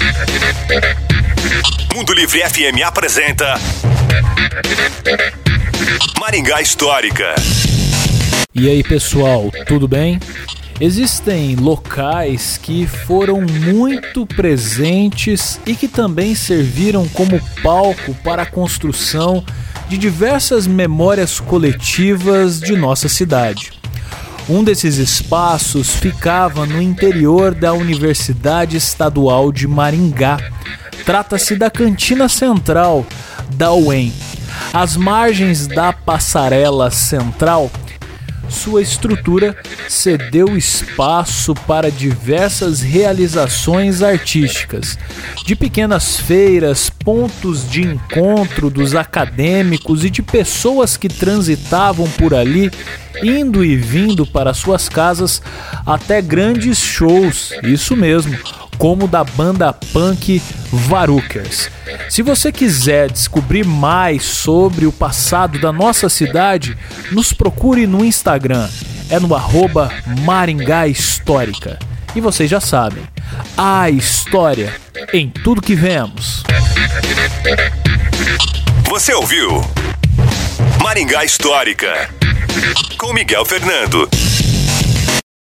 Mundo Livre FM apresenta Maringá Histórica. E aí, pessoal, tudo bem? Existem locais que foram muito presentes e que também serviram como palco para a construção de diversas memórias coletivas de nossa cidade. Um desses espaços ficava no interior da Universidade Estadual de Maringá. Trata-se da Cantina Central da UEM. Às margens da Passarela Central, sua estrutura cedeu espaço para diversas realizações artísticas, de pequenas feiras, pontos de encontro dos acadêmicos e de pessoas que transitavam por ali, indo e vindo para suas casas, até grandes shows, isso mesmo, como da banda punk Varukers. Se você quiser descobrir mais sobre o passado da nossa cidade, nos procure no Instagram, é no @Maringá Histórica. E vocês já sabem, a história em tudo que vemos. Você ouviu Maringá Histórica com Miguel Fernando.